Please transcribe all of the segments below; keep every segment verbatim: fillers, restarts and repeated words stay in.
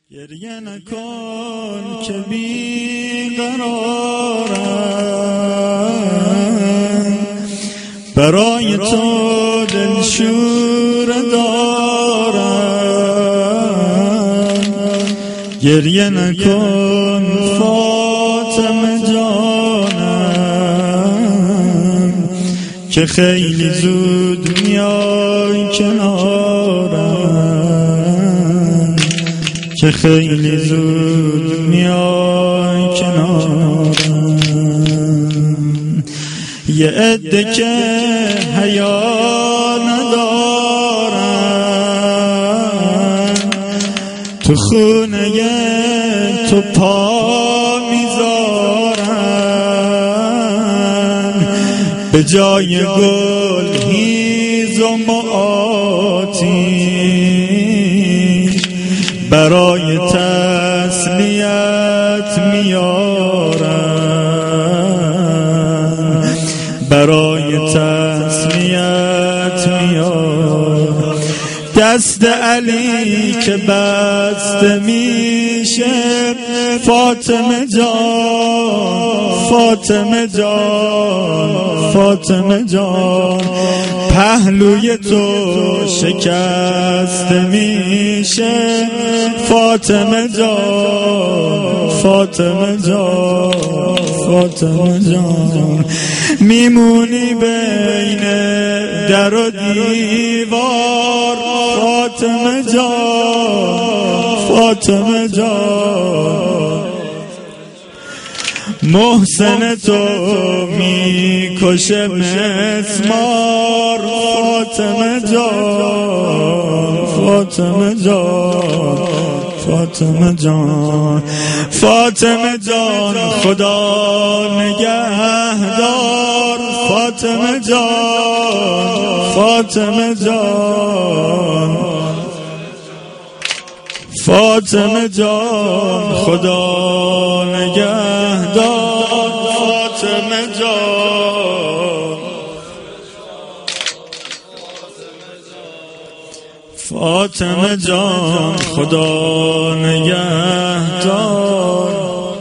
گریه نکن که بیقرارم، برای تو دلشور دارم. گریه نکن فاطمه جانم، که خیلی زود میای کنارم، که خیلی زود میای کنارم. یه عده که حیا ندارن، تو خونه تو پا میذارن، به جای گل هیزم و آتیش برای تسلیت میارن، برای تسلیت میارن. دست علی که بسته میشه، فاطمه جان، فاطمه جان، فاطمه جان، پهلوی تو شکسته میشه، فاطمه جان، فاطمه جان، فاطمه جان. میمونی بین در و دیوار، فاطمه جان، فاطمه جان. محسن تو میکشه مسمار، فاطمه جان، فاطمه جان، فاطمه جان. فاطمه جان خدا نگهدار، فاطمه جان، فاطمه جان، فاطمه جان خدا نگهدار، فاطمه جان، فاطمه جان خدا نگهدار.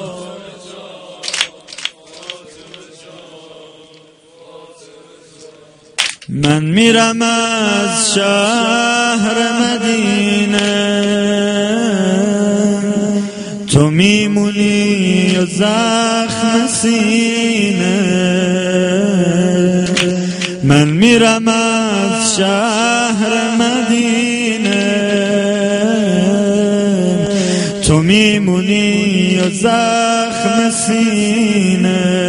من میرم از شهر مدینه، تو میمونی و زخم سینه. من میرم از شهر مدینه، تو میمونی و زخم سینه.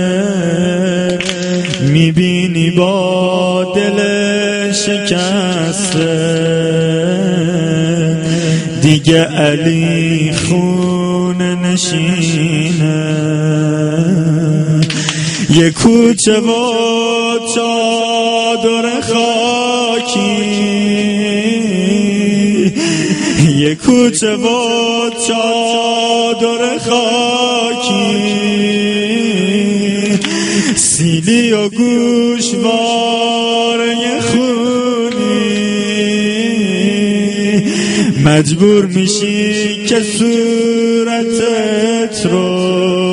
میبینی با دل شکسته، دیگه علی خون نشینه. یه کوچه و چادر خاکی، یه کوچه و چادر خاکی، سیلی و گوشواره خونی. مجبور میشی که صورتت رو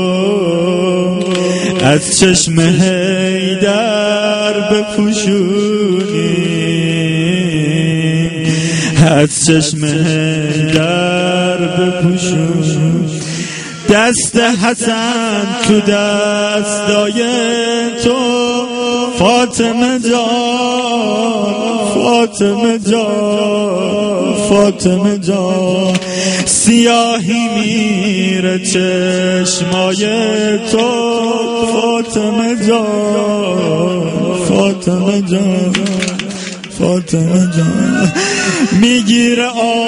از چشم حیدر بپوشونی، از چشم حیدر بپوشونی. دست حسن تو دستای تو، فاطمه جان، فاطمه جان، فاطمه جان. سیاهی میره چشمای تو، فاطمه جان، فاطمه جان، فاطمه جان. میگیره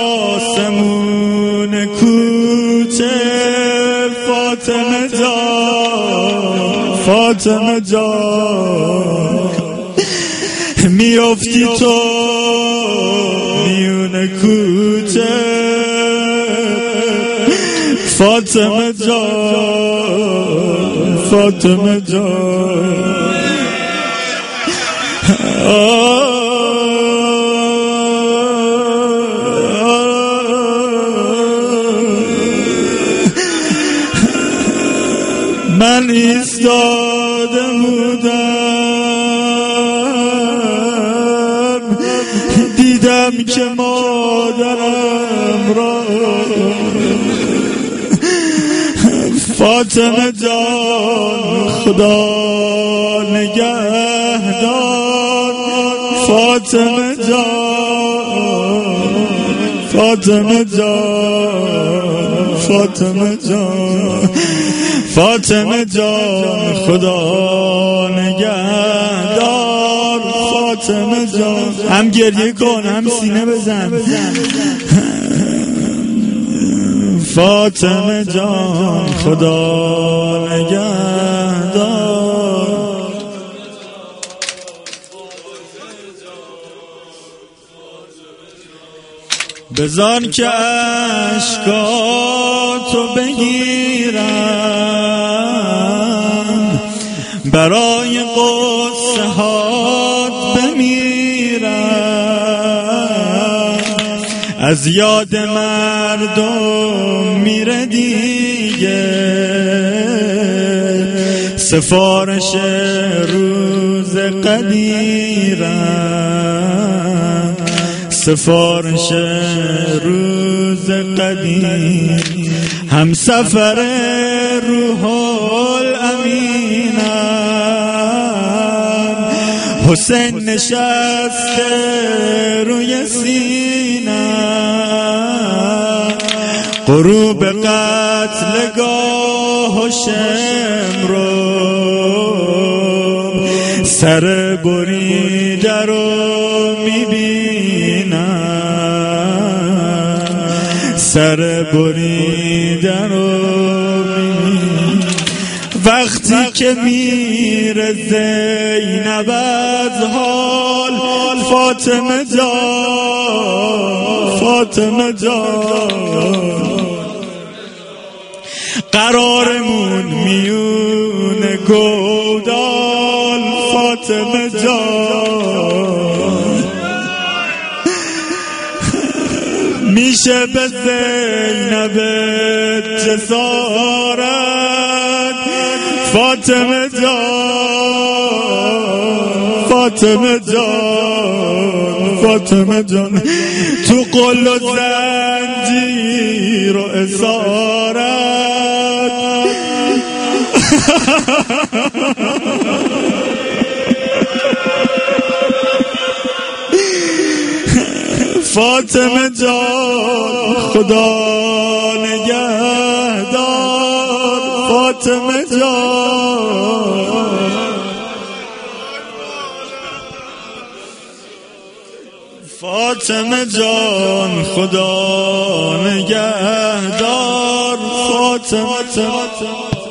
آسمون کوچه، فاطمه جان، فاطمه جان. میافتی تو میون کوچه، فاطمه جان، فاطمه جان. من ایستاده بودم دیدم که مادرم را فاطمه جان خدا نگهدار فاطمه جان فاطمه جان فاطمه جان فاطمه جان خدا نگهدار فاطمه جان. هم گریه کن هم سینه بزن. فاطمه جان خدا نگهدار. بذار که اشکاتو بگیرم برای قصه هات بمیرم از یاد مردم میره دیگه سفارش روز قدیرم سفارش روز قدیم هم سفر روح الامینم حسین نشسته روی سینم غروب قتلگاه و شمرو سر بریده رو میبینم سر بریده رو میبینم وقتی که میره زینب از حال فاطمه جان فاطمه جان قرارمون میونه گودال فاطمه جان میشه به زینب جسارت فاطمه جان فاطمه جان فاطمه جان تو قل و زنجیر و اسارت فاطمه جان خدا نگهدار فاطمه جان فاطمه جان خدا نگهدار فاطمه جان